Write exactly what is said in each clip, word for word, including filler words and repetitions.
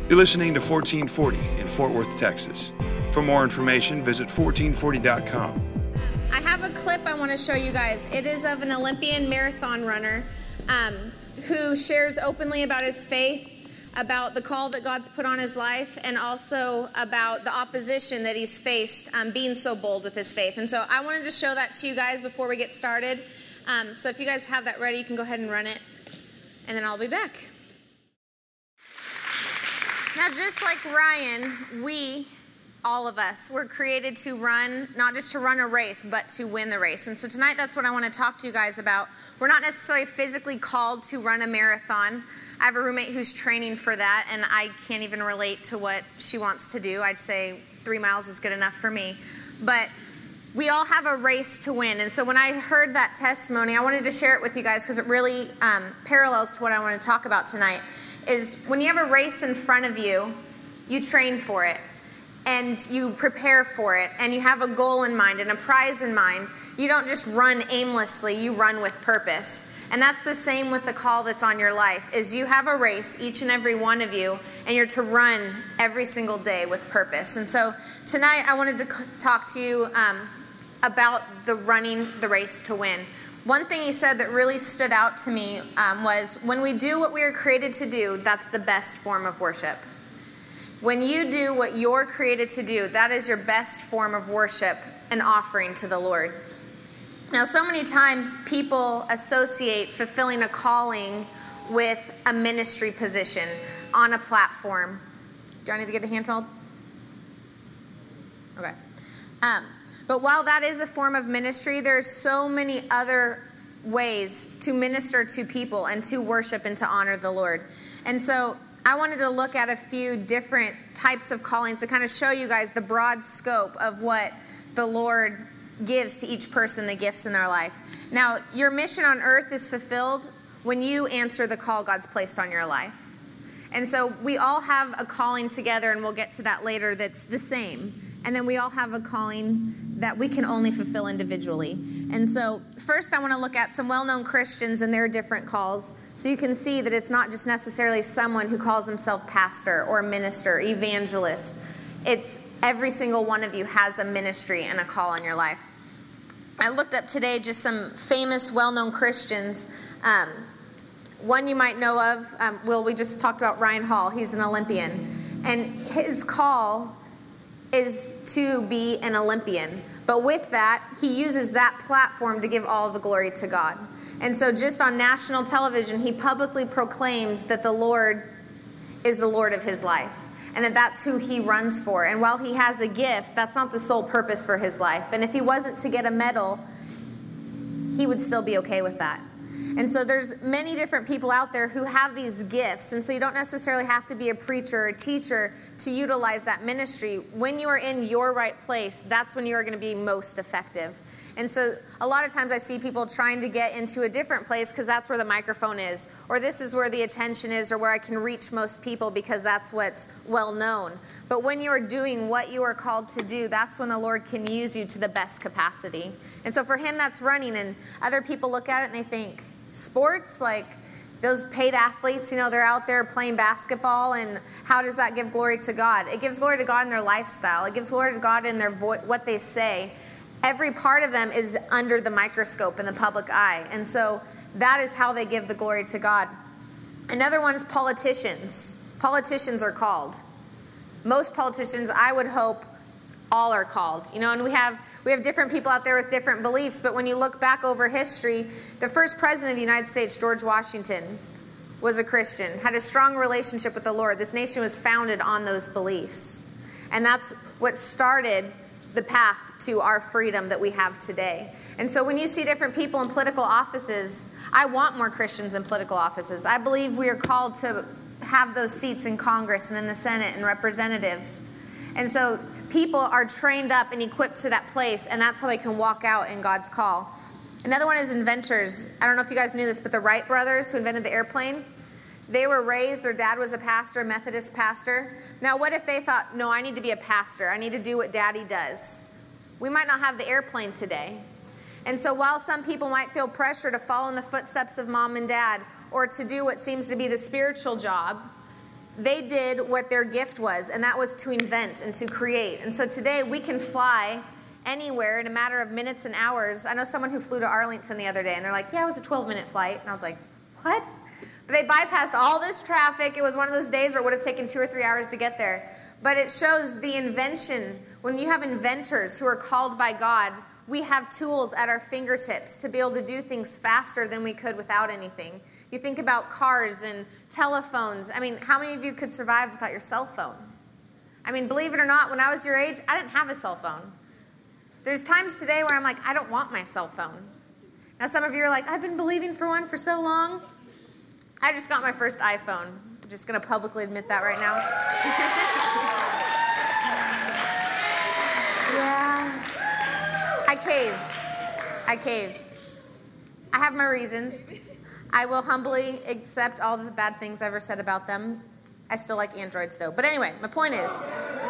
You're listening to fourteen forty in Fort Worth, Texas. For more information, visit fourteen forty dot com. I have a clip I want to show you guys. It is of an Olympian marathon runner um, who shares openly about his faith, about the call that God's put on his life, and also about the opposition that he's faced um, being so bold with his faith. And so I wanted to show that to you guys before we get started. Um, so if you guys have that ready, you can go ahead and run it, and then I'll be back. Now, just like Ryan, we, all of us, were created to run, not just to run a race, but to win the race. And so tonight, that's what I want to talk to you guys about. We're not necessarily physically called to run a marathon. I have a roommate who's training for that, and I can't even relate to what she wants to do. I'd say three miles is good enough for me. But we all have a race to win. And so when I heard that testimony, I wanted to share it with you guys because it really um, parallels to what I want to talk about tonight. Is when you have a race in front of you, you train for it, and you prepare for it, and you have a goal in mind and a prize in mind. You don't just run aimlessly, you run with purpose. And that's the same with the call that's on your life, is you have a race, each and every one of you, and you're to run every single day with purpose. And so tonight I wanted to talk to you um, about the running the race to win. One thing he said that really stood out to me um, was, when we do what we are created to do, that's the best form of worship. When you do what you're created to do, that is your best form of worship and offering to the Lord. Now, so many times people associate fulfilling a calling with a ministry position on a platform. Do I need to get a handheld? Okay. Um, but while that is a form of ministry, there's so many other ways to minister to people and to worship and to honor the Lord. And so I wanted to look at a few different types of callings to kind of show you guys the broad scope of what the Lord gives to each person, the gifts in their life. Now, your mission on earth is fulfilled when you answer the call God's placed on your life. And so we all have a calling together, and we'll get to that later, that's the same. And then we all have a calling that we can only fulfill individually. And so first I want to look at some well-known Christians and their different calls, so you can see that it's not just necessarily someone who calls himself pastor or minister, evangelist. It's every single one of you has a ministry and a call on your life. I looked up today just some famous, well-known Christians. Um, one you might know of, um, well, we just talked about Ryan Hall. He's an Olympian. And his call is to be an Olympian. But with that, he uses that platform to give all the glory to God. And so just on national television, he publicly proclaims that the Lord is the Lord of his life, and that that's who he runs for. And while he has a gift, that's not the sole purpose for his life. And if he wasn't to get a medal, he would still be okay with that. And so there's many different people out there who have these gifts. And so you don't necessarily have to be a preacher or a teacher to utilize that ministry. When you are in your right place, that's when you are going to be most effective. And so a lot of times I see people trying to get into a different place because that's where the microphone is, or this is where the attention is, or where I can reach most people because that's what's well known. But when you are doing what you are called to do, that's when the Lord can use you to the best capacity. And so for him, that's running. And other people look at it and they think, sports, like those paid athletes, you know, they're out there playing basketball, and how does that give glory to God? It gives glory to God in their lifestyle. It gives glory to God in their vo- what they say. Every part of them is under the microscope in the public eye. And so that is how they give the glory to God. Another one is politicians. Politicians are called. Most politicians, I would hope, all are called. You know, and we have we have different people out there with different beliefs, but when you look back over history, the first president of the United States, George Washington, was a Christian, had a strong relationship with the Lord. This nation was founded on those beliefs. And that's what started the path to our freedom that we have today. And so when you see different people in political offices, I want more Christians in political offices. I believe we are called to have those seats in Congress and in the Senate and representatives. And so people are trained up and equipped to that place, and that's how they can walk out in God's call. Another one is inventors. I don't know if you guys knew this, but the Wright brothers, who invented the airplane, they were raised, their dad was a pastor, a Methodist pastor. Now, what if they thought, no, I need to be a pastor. I need to do what daddy does. We might not have the airplane today. And so while some people might feel pressure to follow in the footsteps of mom and dad, or to do what seems to be the spiritual job, they did what their gift was, and that was to invent and to create. And so today we can fly anywhere in a matter of minutes and hours. I know someone who flew to Arlington the other day, and they're like, yeah, it was a twelve-minute flight. And I was like, what? But they bypassed all this traffic. It was one of those days where it would have taken two or three hours to get there. But it shows the invention. When you have inventors who are called by God, we have tools at our fingertips to be able to do things faster than we could without anything. You think about cars and telephones. I mean, how many of you could survive without your cell phone? I mean, believe it or not, when I was your age, I didn't have a cell phone. There's times today where I'm like, I don't want my cell phone. Now, some of you are like, I've been believing for one for so long. I just got my first iPhone. I'm just going to publicly admit that right now. Yeah. I caved. I caved. I have my reasons. I will humbly accept all the bad things I've ever said about them. I still like Androids, though. But anyway, my point is...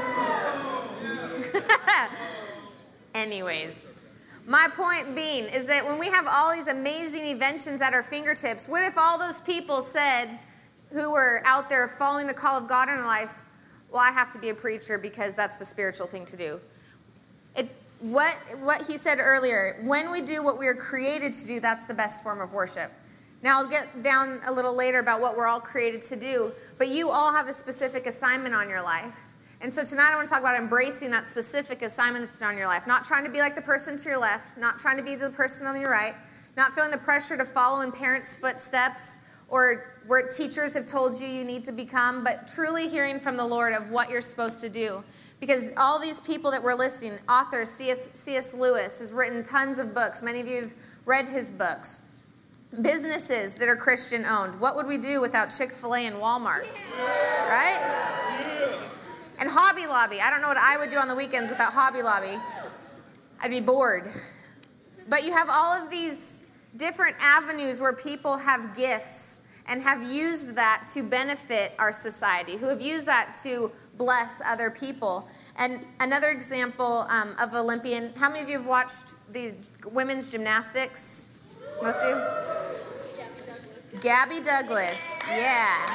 Anyways, my point being is that when we have all these amazing inventions at our fingertips, what if all those people said, who were out there following the call of God in their life, well, I have to be a preacher because that's the spiritual thing to do. It, what, what he said earlier, when we do what we are created to do, that's the best form of worship. Now, I'll get down a little later about what we're all created to do, but you all have a specific assignment on your life. And so tonight I want to talk about embracing that specific assignment that's on your life. Not trying to be like the person to your left, not trying to be the person on your right, not feeling the pressure to follow in parents' footsteps or where teachers have told you you need to become, but truly hearing from the Lord of what you're supposed to do. Because all these people that we're listing, author C S Lewis has written tons of books. Many of you have read his books. Businesses that are Christian-owned. What would we do without Chick-fil-A and Walmart? Right? And Hobby Lobby. I don't know what I would do on the weekends without Hobby Lobby. I'd be bored. But you have all of these different avenues where people have gifts and have used that to benefit our society, who have used that to bless other people. And another example um, of Olympian, how many of you have watched the women's gymnastics? Most of you? Gabby Douglas. Yeah.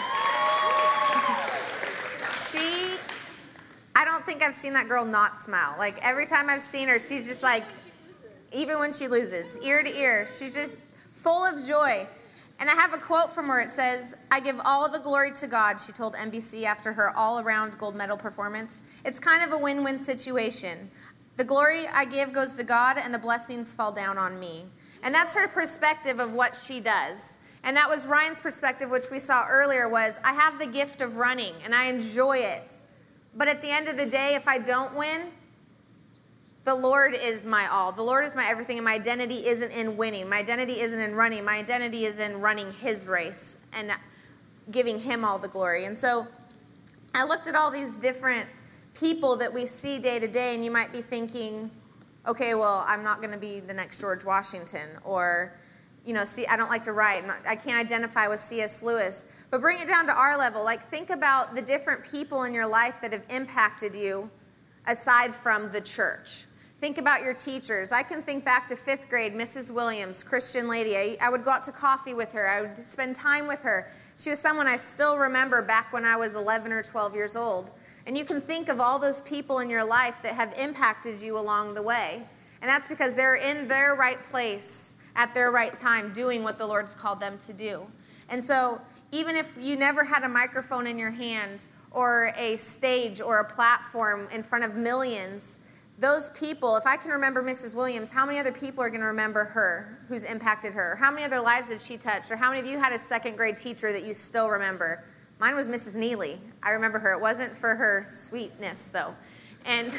She... I don't think I've seen that girl not smile. Like, every time I've seen her, she's just like, even when she loses, ear to ear, she's just full of joy. And I have a quote from her. It says, I give all the glory to God, she told N B C after her all-around gold medal performance. It's kind of a win-win situation. The glory I give goes to God, and the blessings fall down on me. And that's her perspective of what she does. And that was Ryan's perspective, which we saw earlier, was I have the gift of running, and I enjoy it. But at the end of the day, if I don't win, the Lord is my all. The Lord is my everything, and my identity isn't in winning. My identity isn't in running. My identity is in running his race and giving him all the glory. And so I looked at all these different people that we see day to day, and you might be thinking, okay, well, I'm not going to be the next George Washington, or, you know, see, I don't like to write. I can't identify with C S Lewis. But bring it down to our level. Like, think about the different people in your life that have impacted you aside from the church. Think about your teachers. I can think back to fifth grade, Missus Williams, Christian lady. I, I would go out to coffee with her. I would spend time with her. She was someone I still remember back when I was eleven or twelve years old. And you can think of all those people in your life that have impacted you along the way. And that's because they're in their right place at their right time doing what the Lord's called them to do. And so even if you never had a microphone in your hand or a stage or a platform in front of millions, those people, if I can remember Missus Williams, how many other people are going to remember her who's impacted her? How many other lives did she touch? Or how many of you had a second grade teacher that you still remember? Mine was Missus Neely. I remember her. It wasn't for her sweetness, though. And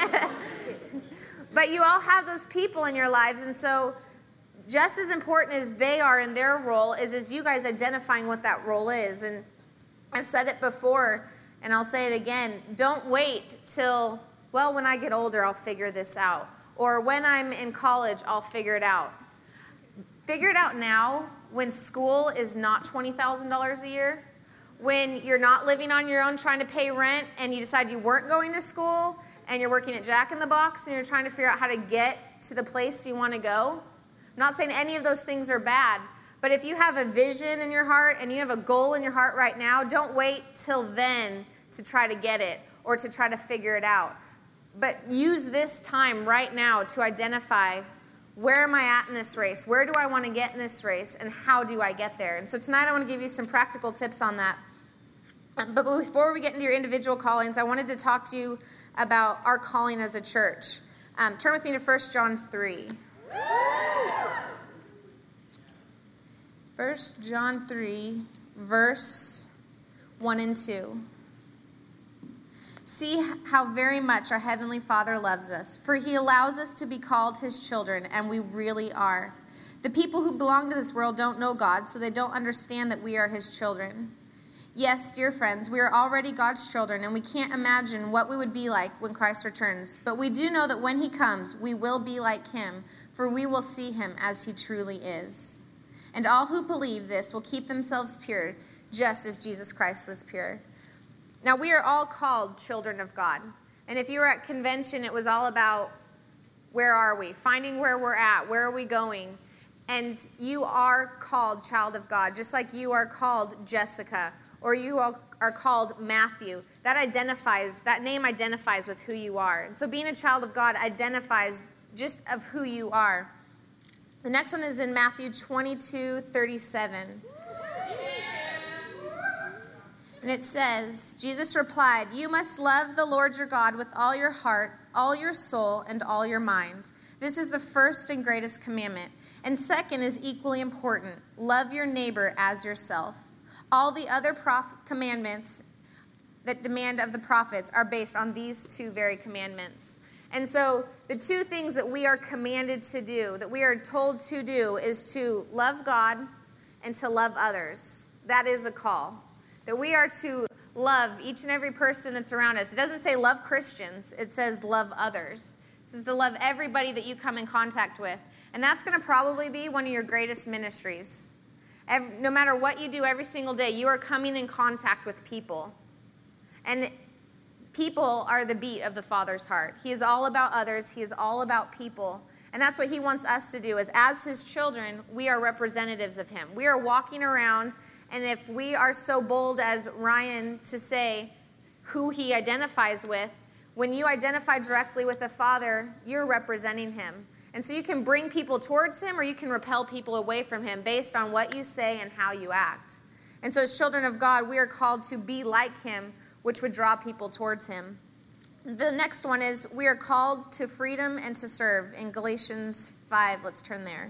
but you all have those people in your lives, and so just as important as they are in their role is as you guys identifying what that role is. And I've said it before, and I'll say it again. Don't wait till, well, when I get older, I'll figure this out. Or when I'm in college, I'll figure it out. Figure it out now when school is not twenty thousand dollars a year, when you're not living on your own trying to pay rent and you decide you weren't going to school and you're working at Jack in the Box and you're trying to figure out how to get to the place you want to go. I'm not saying any of those things are bad, But if you have a vision in your heart and you have a goal in your heart right now, don't wait till then to try to get it or to try to figure it out. But use this time right now to identify, where am I at in this race? Where do I want to get in this race? And how do I get there? And so tonight I want to give you some practical tips on that. But before we get into your individual callings, I wanted to talk to you about our calling as a church. Um, turn with me to First John three. First John three, verse one and two. See how very much our Heavenly Father loves us, for He allows us to be called His children, and we really are. The people who belong to this world don't know God, so they don't understand that we are His children. Yes, dear friends, we are already God's children, and we can't imagine what we would be like when Christ returns. But we do know that when He comes, we will be like Him, for we will see Him as He truly is. And all who believe this will keep themselves pure, just as Jesus Christ was pure. Now, we are all called children of God. And if you were at convention, it was all about, where are we? Finding where we're at. Where are we going? And you are called child of God, just like you are called Jessica, or you are called Matthew. That identifies, that name identifies with who you are. And so being a child of God identifies just of who you are. The next one is in Matthew twenty-two thirty-seven. And it says, Jesus replied, "You must love the Lord your God with all your heart, all your soul, and all your mind. This is the first and greatest commandment. And second is equally important. Love your neighbor as yourself. All the other prof- commandments that demand of the prophets are based on these two very commandments." And so the two things that we are commanded to do, that we are told to do, is to love God and to love others. That is a call. That we are to love each and every person that's around us. It doesn't say love Christians. It says love others. It says to love everybody that you come in contact with. And that's going to probably be one of your greatest ministries. Every, no matter what you do every single day, you are coming in contact with people. And people are the beat of the Father's heart. He is all about others. He is all about people. And that's what He wants us to do, is as His children, we are representatives of Him. We are walking around, and if we are so bold as Ryan to say who he identifies with, when you identify directly with the Father, you're representing Him. And so you can bring people towards Him, or you can repel people away from Him based on what you say and how you act. And so as children of God, we are called to be like Him, which would draw people towards Him. The next one is, we are called to freedom and to serve. In Galatians five, let's turn there.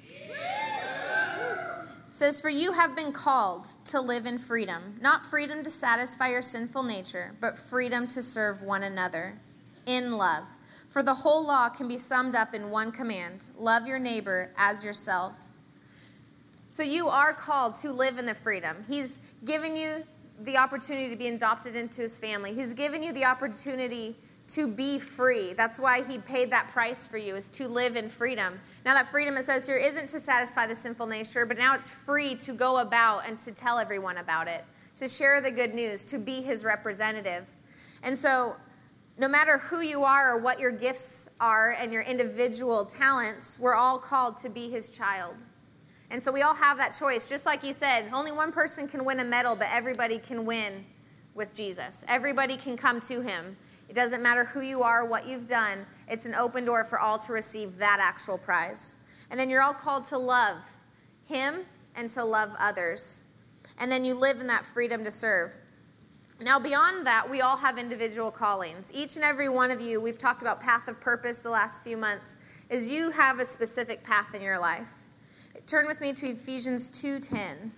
It says, "For you have been called to live in freedom, not freedom to satisfy your sinful nature, but freedom to serve one another in love. For the whole law can be summed up in one command: love your neighbor as yourself." So you are called to live in the freedom. He's given you the opportunity to be adopted into His family. He's given you the opportunity to be free. That's why He paid that price for you, is to live in freedom. Now that freedom, it says here, isn't to satisfy the sinful nature, but now it's free to go about and to tell everyone about it, to share the good news, to be His representative. And so no matter who you are or what your gifts are and your individual talents, we're all called to be His child. And so we all have that choice. Just like He said, only one person can win a medal, but everybody can win with Jesus. Everybody can come to Him. It doesn't matter who you are, what you've done. It's an open door for all to receive that actual prize. And then you're all called to love Him and to love others. And then you live in that freedom to serve. Now, beyond that, we all have individual callings. Each and every one of you, we've talked about path of purpose the last few months, is you have a specific path in your life. Turn with me to Ephesians two ten.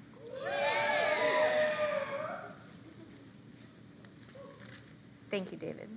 Thank you, David.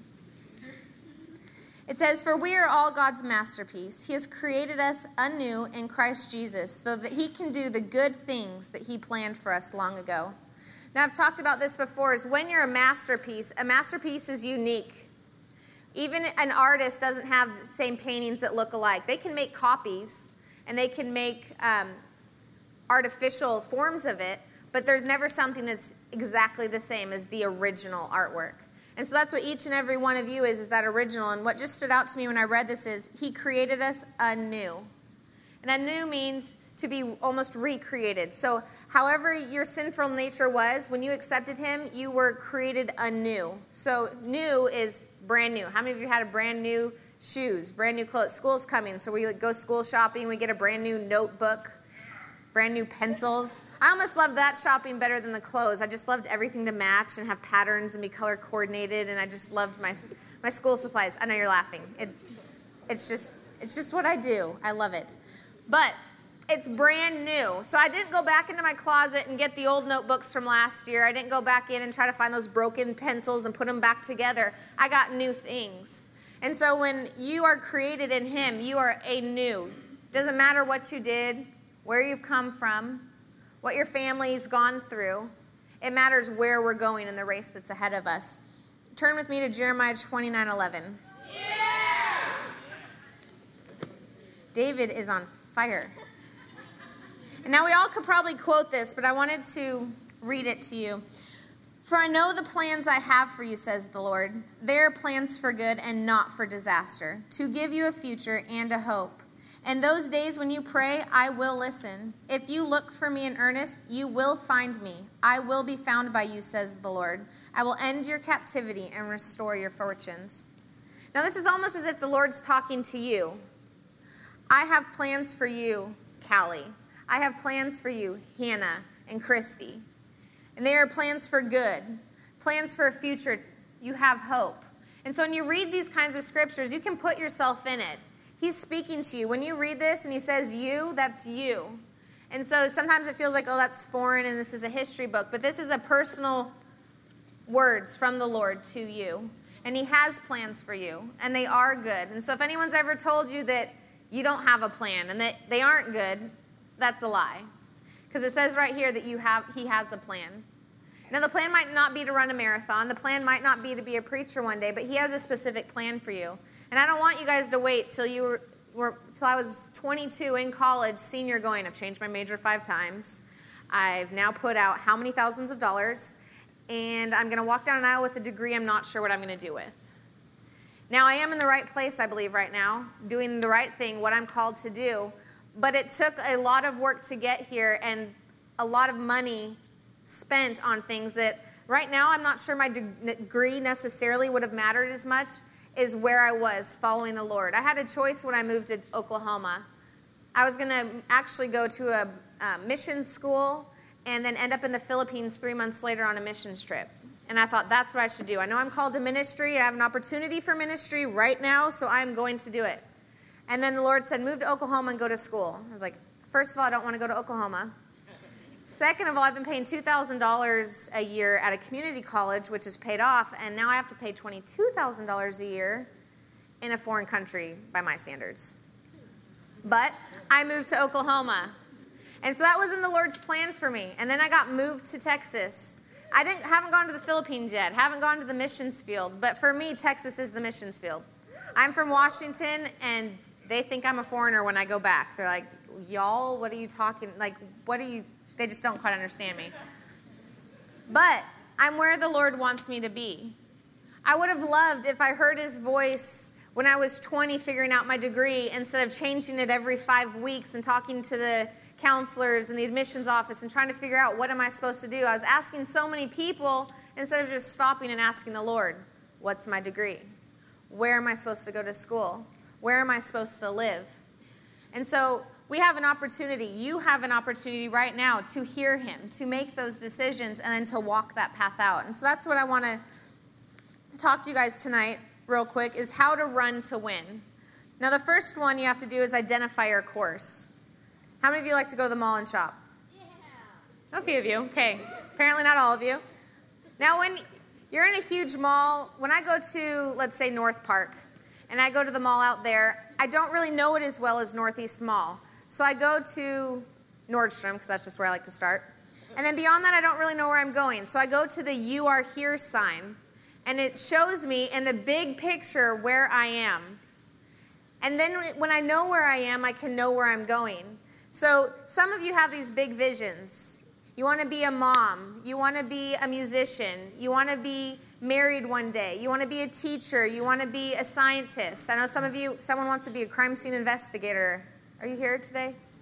It says, "For we are all God's masterpiece. He has created us anew in Christ Jesus, so that He can do the good things that He planned for us long ago." Now, I've talked about this before, is when you're a masterpiece, a masterpiece is unique. Even an artist doesn't have the same paintings that look alike. They can make copies, and they can make um, artificial forms of it, but there's never something that's exactly the same as the original artwork. And so that's what each and every one of you is, is that original. And what just stood out to me when I read this is, He created us anew. And anew means to be almost recreated. So however your sinful nature was, when you accepted him, you were created anew. So new is brand new. How many of you had a brand new shoes, brand new clothes? School's coming, so we go school shopping, we get a brand new notebook, brand new pencils. I almost loved that shopping better than the clothes. I just loved everything to match and have patterns and be color coordinated, and I just loved my my school supplies. I know you're laughing. It, it's just it's just what I do. I love it. But it's brand new. So I didn't go back into my closet and get the old notebooks from last year. I didn't go back in and try to find those broken pencils and put them back together. I got new things. And so when you are created in him, you are a new. Doesn't matter what you did, where you've come from, what your family's gone through. It matters where we're going in the race that's ahead of us. Turn with me to Jeremiah twenty-nine eleven. Yeah! David is on fire. And now we all could probably quote this, but I wanted to read it to you. For I know the plans I have for you, says the Lord. They are plans for good and not for disaster, to give you a future and a hope. And those days when you pray, I will listen. If you look for me in earnest, you will find me. I will be found by you, says the Lord. I will end your captivity and restore your fortunes. Now this is almost as if the Lord's talking to you. I have plans for you, Callie. I have plans for you, Hannah and Christy. And they are plans for good, plans for a future. You have hope. And so when you read these kinds of scriptures, you can put yourself in it. He's speaking to you. When you read this and he says you, that's you. And so sometimes it feels like, oh, that's foreign and this is a history book. But this is a personal words from the Lord to you. And he has plans for you. And they are good. And so if anyone's ever told you that you don't have a plan and that they aren't good, that's a lie. Because it says right here that you have, he has a plan. Now, the plan might not be to run a marathon. The plan might not be to be a preacher one day, but he has a specific plan for you. And I don't want you guys to wait till you were, were till I was twenty-two in college, senior going. I've changed my major five times. I've now put out how many thousands of dollars, and I'm going to walk down an aisle with a degree I'm not sure what I'm going to do with. Now, I am in the right place, I believe, right now, doing the right thing, what I'm called to do. But it took a lot of work to get here and a lot of money spent on things that right now I'm not sure my degree necessarily would have mattered as much as where I was following the Lord. I had a choice when I moved to Oklahoma. I was going to actually go to a, a mission school and then end up in the Philippines three months later on a missions trip. And I thought, that's what I should do. I know I'm called to ministry. I have an opportunity for ministry right now, so I'm going to do it. And then the Lord said, move to Oklahoma and go to school. I was like, first of all, I don't want to go to Oklahoma. Second of all, I've been paying two thousand dollars a year at a community college, which is paid off, and now I have to pay twenty-two thousand dollars a year in a foreign country by my standards. But I moved to Oklahoma. And so that wasn't the Lord's plan for me. And then I got moved to Texas. I didn't haven't gone to the Philippines yet, haven't gone to the missions field, but for me, Texas is the missions field. I'm from Washington, and they think I'm a foreigner when I go back. They're like, y'all, what are you talking? Like, what are you? They just don't quite understand me. But I'm where the Lord wants me to be. I would have loved if I heard his voice when I was twenty figuring out my degree instead of changing it every five weeks and talking to the counselors in the admissions office and trying to figure out what am I supposed to do. I was asking so many people instead of just stopping and asking the Lord, what's my degree? Where am I supposed to go to school? Where am I supposed to live? And so we have an opportunity. You have an opportunity right now to hear him, to make those decisions, and then to walk that path out. And so that's what I want to talk to you guys tonight real quick, is how to run to win. Now, the first one you have to do is identify your course. How many of you like to go to the mall and shop? Yeah. A few of you. Okay. Apparently not all of you. Now, when you're in a huge mall, when I go to, let's say, North Park, and I go to the mall out there, I don't really know it as well as Northeast Mall. So I go to Nordstrom, because that's just where I like to start. And then beyond that, I don't really know where I'm going. So I go to the You Are Here sign, and it shows me in the big picture where I am. And then when I know where I am, I can know where I'm going. So some of you have these big visions. You want to be a mom. You want to be a musician. You want to be married one day. You want to be a teacher. You want to be a scientist. I know some of you, someone wants to be a crime scene investigator. Are you here today?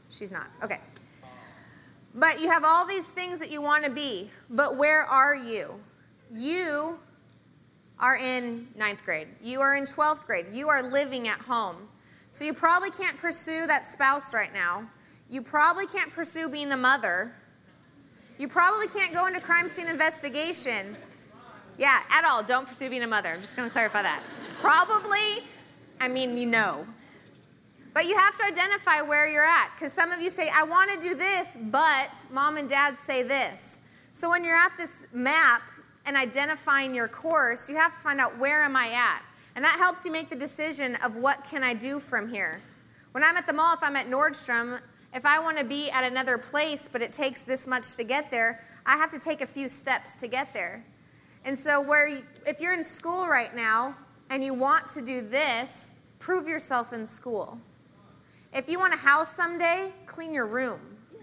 She's not. Okay. But you have all these things that you want to be. But where are you? You are in ninth grade. You are in twelfth grade. You are living at home. So you probably can't pursue that spouse right now. You probably can't pursue being a mother. You probably can't go into crime scene investigation. Yeah, at all. Don't pursue being a mother. I'm just going to clarify that. Probably, I mean, you know. But you have to identify where you're at. Because some of you say, I want to do this, but mom and dad say this. So when you're at this map and identifying your course, you have to find out, where am I at? And that helps you make the decision of what can I do from here. When I'm at the mall, if I'm at Nordstrom, if I want to be at another place, but it takes this much to get there, I have to take a few steps to get there. And so where you, if you're in school right now and you want to do this, prove yourself in school. If you want a house someday, clean your room.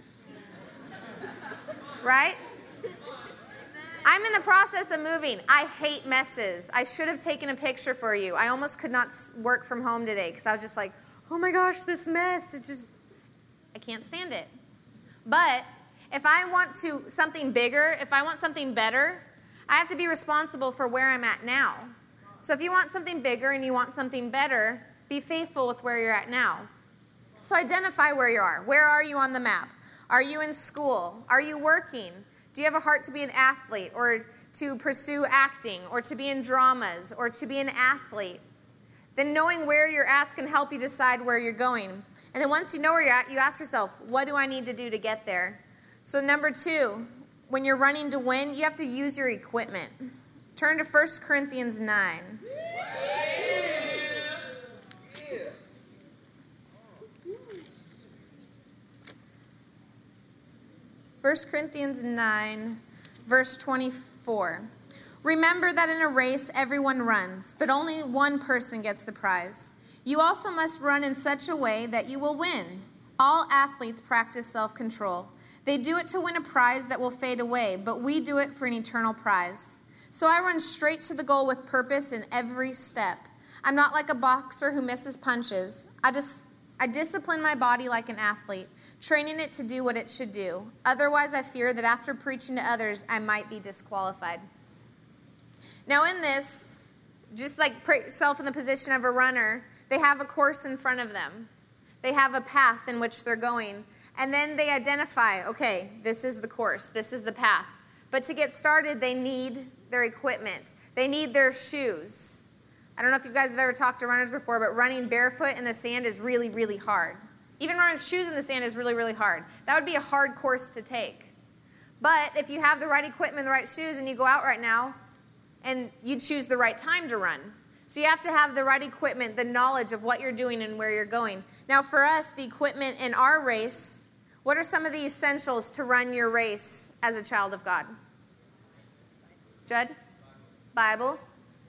Right? I'm in the process of moving. I hate messes. I should have taken a picture for you. I almost could not work from home today because I was just like, oh my gosh, this mess. It's just, I can't stand it. But if I want to something bigger, if I want something better, I have to be responsible for where I'm at now. So if you want something bigger and you want something better, be faithful with where you're at now. So identify where you are. Where are you on the map? Are you in school? Are you working? Do you have a heart to be an athlete or to pursue acting or to be in dramas or to be an athlete? Then knowing where you're at can help you decide where you're going. And then once you know where you're at, you ask yourself, what do I need to do to get there? So number two, when you're running to win, you have to use your equipment. Turn to First Corinthians nine. First Corinthians nine, verse twenty-four. Remember that in a race everyone runs, but only one person gets the prize. You also must run in such a way that you will win. All athletes practice self-control. They do it to win a prize that will fade away, but we do it for an eternal prize. So I run straight to the goal with purpose in every step. I'm not like a boxer who misses punches. I just I discipline my body like an athlete, training it to do what it should do. Otherwise, I fear that after preaching to others, I might be disqualified. Now in this, just like put yourself in the position of a runner, they have a course in front of them. They have a path in which they're going. And then they identify, okay, this is the course, this is the path. But to get started, they need their equipment. They need their shoes. I don't know if you guys have ever talked to runners before, but running barefoot in the sand is really, really hard. Even running with shoes in the sand is really, really hard. That would be a hard course to take. But if you have the right equipment, the right shoes, and you go out right now, and you choose the right time to run. So you have to have the right equipment, the knowledge of what you're doing and where you're going. Now for us, the equipment in our race, what are some of the essentials to run your race as a child of God? Judd? Bible?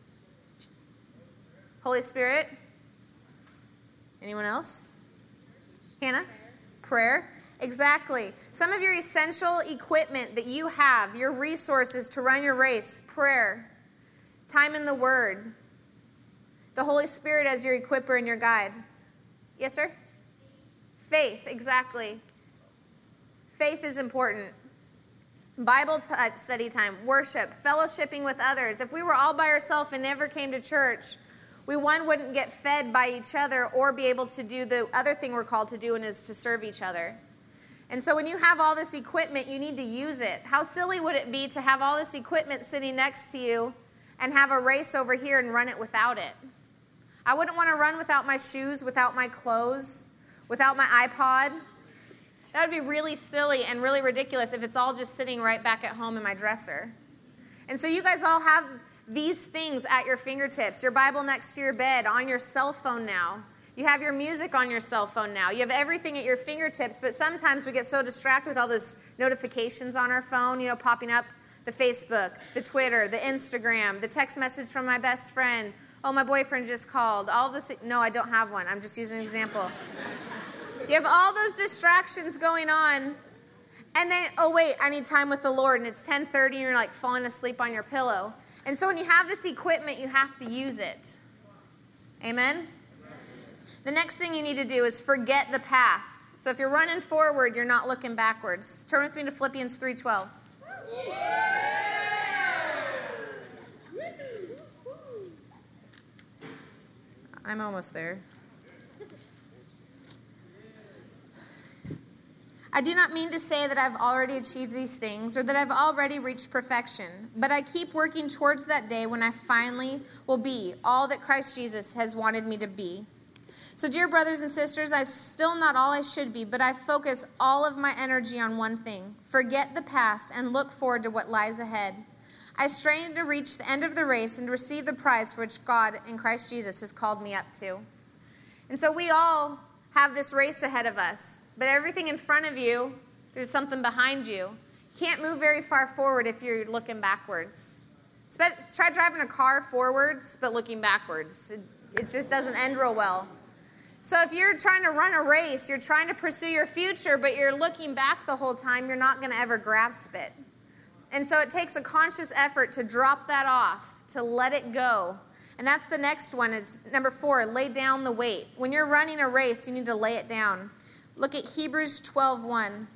Holy Spirit? Anyone else? Hannah? Prayer? Exactly. Some of your essential equipment that you have, your resources to run your race, prayer, time in the Word, the Holy Spirit as your equipper and your guide. Yes, sir? Faith, exactly. Faith is important. Bible t- study time, worship, fellowshipping with others. If we were all by ourselves and never came to church, we, one, wouldn't get fed by each other or be able to do the other thing we're called to do, and is to serve each other. And so when you have all this equipment, you need to use it. How silly would it be to have all this equipment sitting next to you and have a race over here and run it without it? I wouldn't want to run without my shoes, without my clothes, without my iPod. That would be really silly and really ridiculous if it's all just sitting right back at home in my dresser. And so you guys all have these things at your fingertips. Your Bible next to your bed, on your cell phone now. You have your music on your cell phone now. You have everything at your fingertips, but sometimes we get so distracted with all those notifications on our phone, you know, popping up, the Facebook, the Twitter, the Instagram, the text message from my best friend. Oh, my boyfriend just called. All this. No, I don't have one. I'm just using an example. You have all those distractions going on, and then, oh, wait, I need time with the Lord, and it's ten thirty, and you're like falling asleep on your pillow. And so when you have this equipment, you have to use it. Amen? The next thing you need to do is forget the past. So if you're running forward, you're not looking backwards. Turn with me to Philippians three twelve. I'm almost there. I do not mean to say that I've already achieved these things or that I've already reached perfection, but I keep working towards that day when I finally will be all that Christ Jesus has wanted me to be. So, dear brothers and sisters, I'm still not all I should be, but I focus all of my energy on one thing: forget the past and look forward to what lies ahead. I strain to reach the end of the race and receive the prize for which God in Christ Jesus has called me up to. And so we all have this race ahead of us, but everything in front of you, there's something behind you. You can't move very far forward if you're looking backwards. Try driving a car forwards, but looking backwards. It, it just doesn't end real well. So if you're trying to run a race, you're trying to pursue your future, but you're looking back the whole time, you're not going to ever grasp it. And so it takes a conscious effort to drop that off, to let it go. And that's the next one, is number four, lay down the weight. When you're running a race, you need to lay it down. Look at Hebrews twelve one.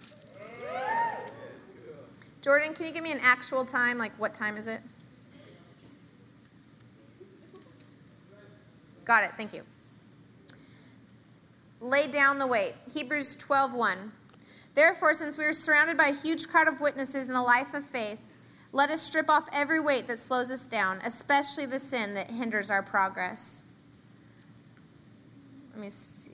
Jordan, can you give me an actual time? Like, what time is it? Got it, thank you. Lay down the weight. Hebrews twelve one. Therefore, since we are surrounded by a huge crowd of witnesses in the life of faith, let us strip off every weight that slows us down, especially the sin that hinders our progress. Let me see.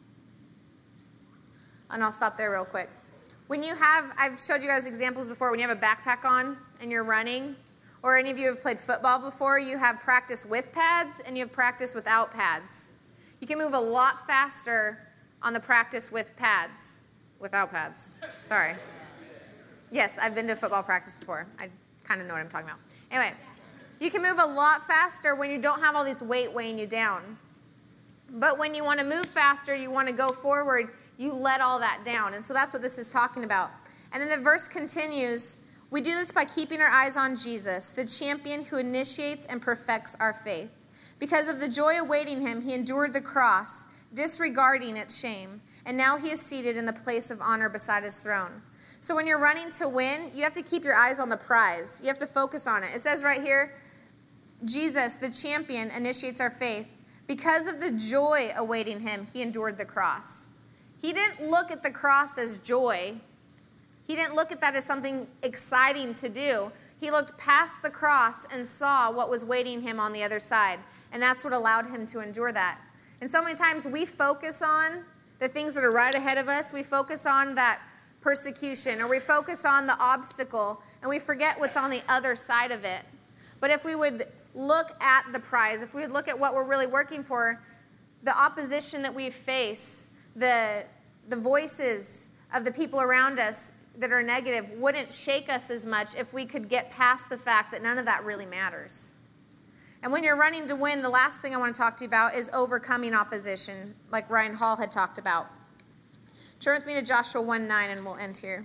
And I'll stop there real quick. When you have, I've showed you guys examples before, when you have a backpack on and you're running, or any of you have played football before, you have practice with pads and you have practice without pads. You can move a lot faster on the practice with pads. Without pads. Sorry. Yes, I've been to football practice before. I kind of know what I'm talking about. Anyway, you can move a lot faster when you don't have all this weight weighing you down. But when you want to move faster, you want to go forward, you let all that down. And so that's what this is talking about. And then the verse continues, we do this by keeping our eyes on Jesus, the champion who initiates and perfects our faith. Because of the joy awaiting him, he endured the cross, disregarding its shame. And now he is seated in the place of honor beside his throne. So when you're running to win, you have to keep your eyes on the prize. You have to focus on it. It says right here, Jesus, the champion, initiates our faith. Because of the joy awaiting him, he endured the cross. He didn't look at the cross as joy. He didn't look at that as something exciting to do. He looked past the cross and saw what was waiting him on the other side. And that's what allowed him to endure that. And so many times we focus on the things that are right ahead of us. We focus on that persecution, or we focus on the obstacle, and we forget what's on the other side of it. But if we would look at the prize, if we would look at what we're really working for, the opposition that we face, the, the voices of the people around us that are negative wouldn't shake us as much if we could get past the fact that none of that really matters. And when you're running to win, the last thing I want to talk to you about is overcoming opposition, like Ryan Hall had talked about. Turn with me to Joshua one nine, and we'll end here.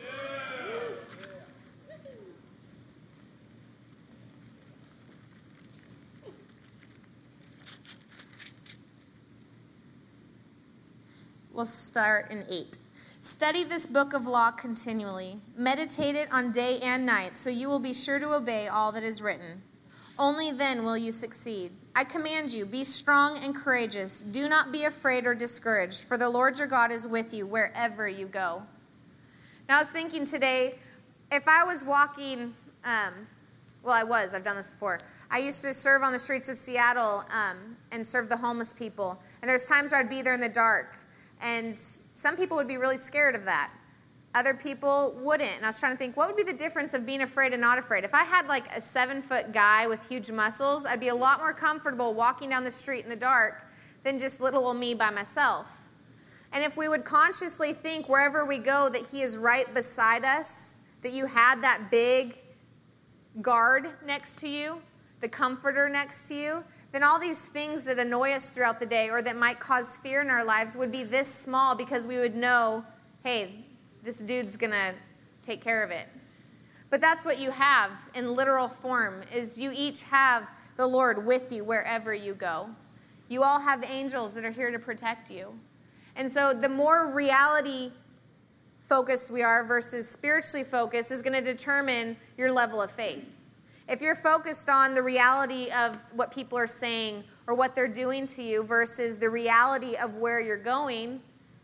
We'll start in eight. Study this book of law continually. Meditate it on day and night, so you will be sure to obey all that is written. Only then will you succeed. I command you, be strong and courageous. Do not be afraid or discouraged, for the Lord your God is with you wherever you go. Now, I was thinking today, if I was walking, um, well, I was, I've done this before. I used to serve on the streets of Seattle um, and serve the homeless people. And there's times where I'd be there in the dark. And some people would be really scared of that. Other people wouldn't. And I was trying to think, what would be the difference of being afraid and not afraid? If I had like a seven-foot guy with huge muscles, I'd be a lot more comfortable walking down the street in the dark than just little old me by myself. And if we would consciously think wherever we go that he is right beside us, that you had that big guard next to you, the comforter next to you, then all these things that annoy us throughout the day or that might cause fear in our lives would be this small, because we would know, hey, this dude's going to take care of it. But that's what you have in literal form, is you each have the Lord with you wherever you go. You all have angels that are here to protect you. And so the more reality focused we are versus spiritually focused is going to determine your level of faith. If you're focused on the reality of what people are saying or what they're doing to you versus the reality of where you're going,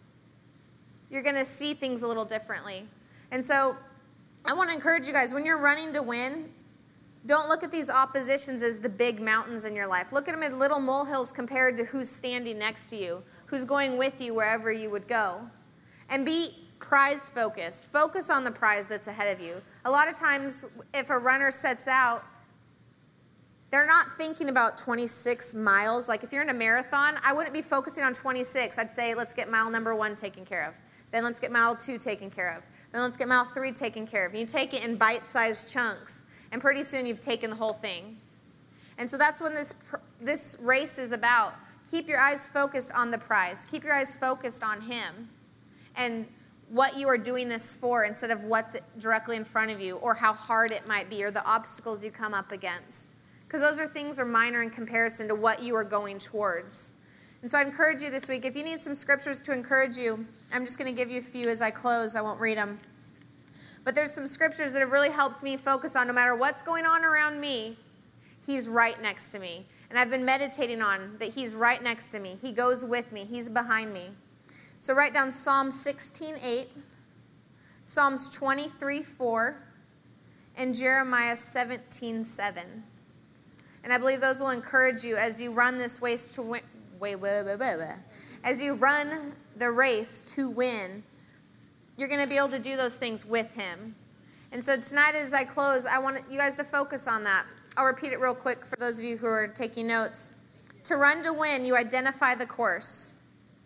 you're going to see things a little differently. And so I want to encourage you guys, when you're running to win, don't look at these oppositions as the big mountains in your life. Look at them as little molehills compared to who's standing next to you, who's going with you wherever you would go. And be prize focused. Focus on the prize that's ahead of you. A lot of times, if a runner sets out, they're not thinking about twenty-six miles. Like if you're in a marathon, I wouldn't be focusing on twenty-six. I'd say, let's get mile number one taken care of. Then let's get mile two taken care of. Then let's get mile three taken care of. And you take it in bite-sized chunks, and pretty soon you've taken the whole thing. And so that's what this, this race is about. Keep your eyes focused on the prize. Keep your eyes focused on Him and what you are doing this for instead of what's directly in front of you or how hard it might be or the obstacles you come up against. Because those are things are minor in comparison to what you are going towards. And so I encourage you this week, if you need some scriptures to encourage you, I'm just going to give you a few as I close. I won't read them. But there's some scriptures that have really helped me focus on no matter what's going on around me, He's right next to me. And I've been meditating on that He's right next to me. He goes with me. He's behind me. So write down Psalm sixteen eight, Psalms twenty-three four, and Jeremiah seventeen seven. And I believe those will encourage you as you run this race to win. Wait, wait, wait, wait, wait. As you run the race to win, you're going to be able to do those things with Him. And so tonight as I close, I want you guys to focus on that. I'll repeat it real quick for those of you who are taking notes. To run to win, you identify the course.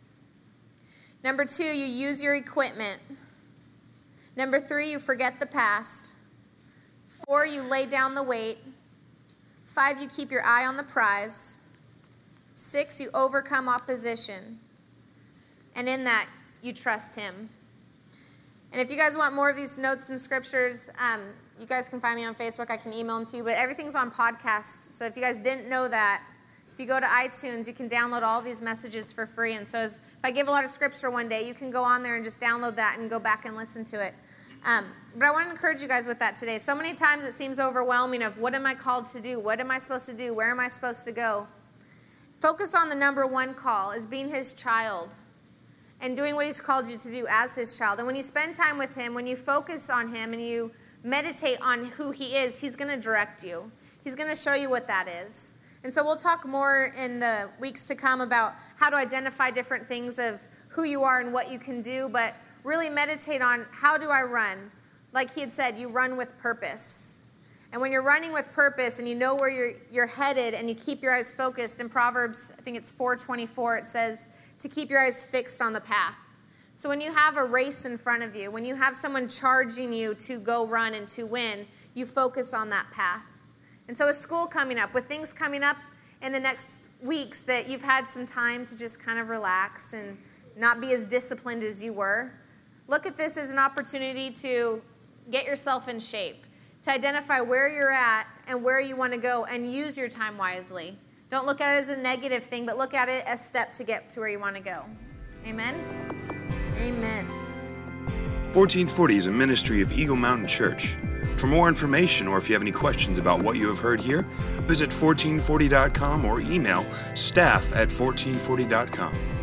Number two, you use your equipment. Number three, you forget the past. Four, you lay down the weight. Five, you keep your eye on the prize. Six, you overcome opposition. And in that, you trust Him. And if you guys want more of these notes and scriptures, um, you guys can find me on Facebook. I can email them to you. But everything's on podcast. So if you guys didn't know that, if you go to iTunes, you can download all these messages for free. And so as, if I give a lot of scripture one day, you can go on there and just download that and go back and listen to it. Um, but I want to encourage you guys with that today. So many times it seems overwhelming of what am I called to do? What am I supposed to do? Where am I supposed to go? Focus on the number one call as being His child and doing what He's called you to do as His child. And when you spend time with Him, when you focus on Him and you meditate on who He is, He's going to direct you. He's going to show you what that is. And so we'll talk more in the weeks to come about how to identify different things of who you are and what you can do, but really meditate on how do I run? Like he had said, you run with purpose. And when you're running with purpose and you know where you're, you're headed and you keep your eyes focused, in Proverbs, I think it's four twenty-four, it says to keep your eyes fixed on the path. So when you have a race in front of you, when you have someone charging you to go run and to win, you focus on that path. And so with school coming up, with things coming up in the next weeks that you've had some time to just kind of relax and not be as disciplined as you were, look at this as an opportunity to get yourself in shape, to identify where you're at and where you want to go and use your time wisely. Don't look at it as a negative thing, but look at it as a step to get to where you want to go. Amen? Amen. fourteen forty is a ministry of Eagle Mountain Church. For more information or if you have any questions about what you have heard here, visit fourteen forty dot com or email staff at fourteen forty dot com.